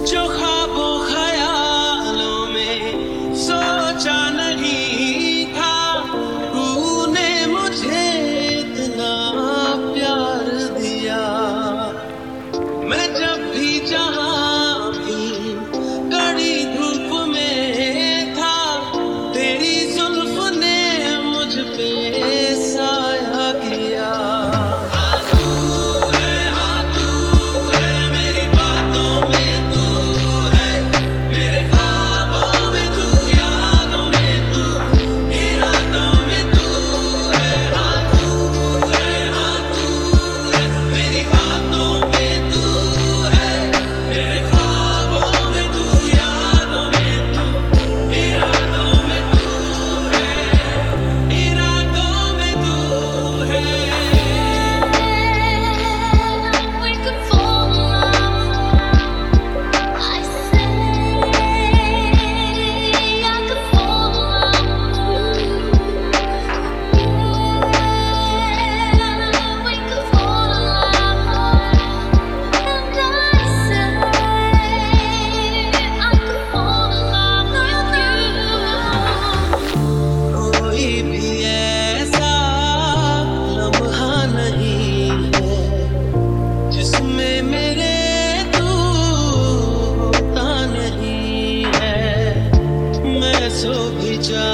जो ख्वाबों ख्यालों में सोचा नहीं था, तूने मुझे इतना प्यार दिया। मैं जब भी जहाँ भी कड़ी धूप में था, तेरी जुल्फ ने मुझ पे साया किया। सो भी जा